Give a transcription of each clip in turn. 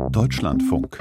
Deutschlandfunk.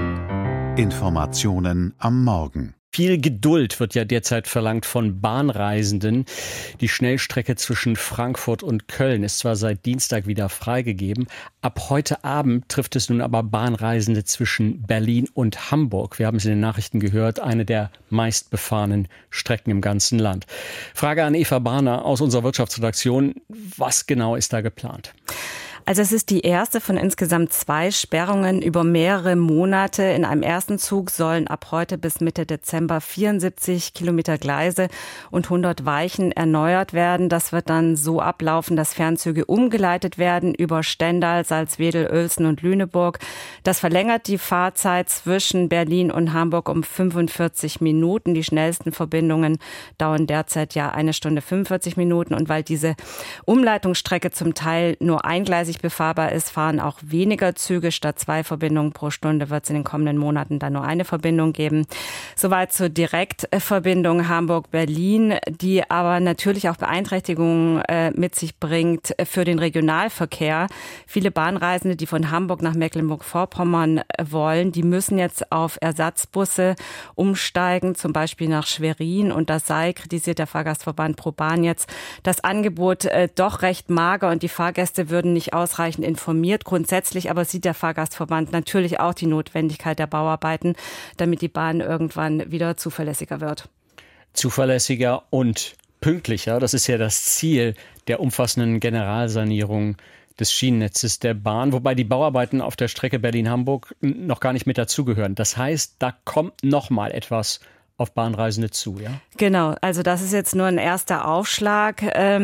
Informationen am Morgen. Viel Geduld wird ja derzeit verlangt von Bahnreisenden. Die Schnellstrecke zwischen Frankfurt und Köln ist zwar seit Dienstag wieder freigegeben. Ab heute Abend trifft es nun aber Bahnreisende zwischen Berlin und Hamburg. Wir haben es in den Nachrichten gehört, eine der meistbefahrenen Strecken im ganzen Land. Frage an Eva Barner aus unserer Wirtschaftsredaktion. Was genau ist da geplant? Also es ist die erste von insgesamt 2 Sperrungen über mehrere Monate. In einem ersten Zug sollen ab heute bis Mitte Dezember 74 Kilometer Gleise und 100 Weichen erneuert werden. Das wird dann so ablaufen, dass Fernzüge umgeleitet werden über Stendal, Salzwedel, Uelzen und Lüneburg. Das verlängert die Fahrzeit zwischen Berlin und Hamburg um 45 Minuten. Die schnellsten Verbindungen dauern derzeit ja 1 Stunde 45 Minuten. Und weil diese Umleitungsstrecke zum Teil nur eingleisig befahrbar ist, fahren auch weniger Züge. Statt 2 Verbindungen pro Stunde wird es in den kommenden Monaten dann nur eine Verbindung geben. Soweit zur Direktverbindung Hamburg-Berlin, die aber natürlich auch Beeinträchtigungen mit sich bringt für den Regionalverkehr. Viele Bahnreisende, die von Hamburg nach Mecklenburg-Vorpommern wollen, die müssen jetzt auf Ersatzbusse umsteigen, zum Beispiel nach Schwerin. Und das sei, kritisiert der Fahrgastverband ProBahn jetzt, das Angebot doch recht mager und die Fahrgäste würden nicht ausreichend informiert. Grundsätzlich aber sieht der Fahrgastverband natürlich auch die Notwendigkeit der Bauarbeiten, damit die Bahn irgendwann wieder zuverlässiger wird. Zuverlässiger und pünktlicher, das ist ja das Ziel der umfassenden Generalsanierung des Schienennetzes der Bahn, wobei die Bauarbeiten auf der Strecke Berlin-Hamburg noch gar nicht mit dazugehören. Das heißt, da kommt noch mal etwas auf Bahnreisende zu, ja? Genau, also das ist jetzt nur ein erster Aufschlag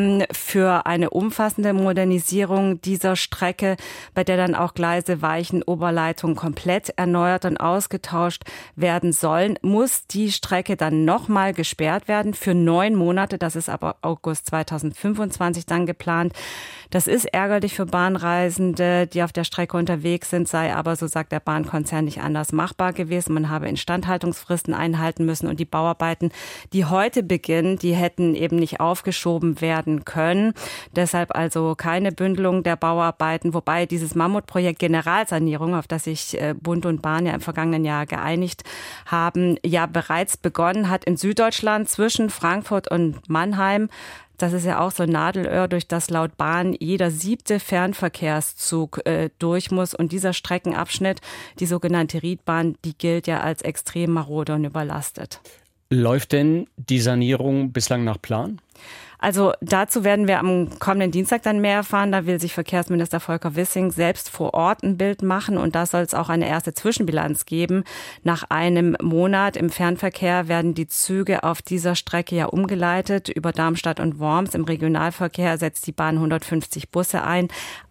für eine umfassende Modernisierung dieser Strecke, bei der dann auch Gleise, Weichen, Oberleitungen komplett erneuert und ausgetauscht werden sollen. Muss die Strecke dann nochmal gesperrt werden für 9 Monate, das ist aber August 2025 dann geplant. Das ist ärgerlich für Bahnreisende, die auf der Strecke unterwegs sind, sei aber, so sagt der Bahnkonzern, nicht anders machbar gewesen. Man habe Instandhaltungsfristen einhalten müssen und die Bauarbeiten, die heute beginnen, die hätten eben nicht aufgeschoben werden können. Deshalb also keine Bündelung der Bauarbeiten, wobei dieses Mammutprojekt Generalsanierung, auf das sich Bund und Bahn ja im vergangenen Jahr geeinigt haben, ja bereits begonnen hat in Süddeutschland zwischen Frankfurt und Mannheim. Das ist ja auch so ein Nadelöhr, durch das laut Bahn jeder 7. Fernverkehrszug durch muss. Und dieser Streckenabschnitt, die sogenannte Riedbahn, die gilt ja als extrem marode und überlastet. Läuft denn die Sanierung bislang nach Plan? Also dazu werden wir am kommenden Dienstag dann mehr erfahren. Da will sich Verkehrsminister Volker Wissing selbst vor Ort ein Bild machen. Und da soll es auch eine erste Zwischenbilanz geben. Nach einem Monat im Fernverkehr werden die Züge auf dieser Strecke ja umgeleitet über Darmstadt und Worms. Im Regionalverkehr setzt die Bahn 150 Busse ein.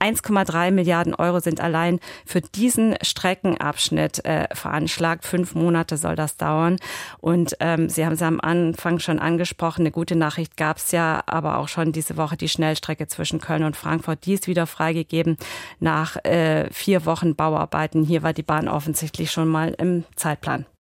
1,3 Milliarden Euro sind allein für diesen Streckenabschnitt veranschlagt. 5 Monate soll das dauern. Und Sie haben es am Anfang schon angesprochen, eine gute Nachricht gab es ja aber auch schon diese Woche, die Schnellstrecke zwischen Köln und Frankfurt, die ist wieder freigegeben nach 4 Wochen Bauarbeiten. Hier war die Bahn offensichtlich schon mal im Zeitplan.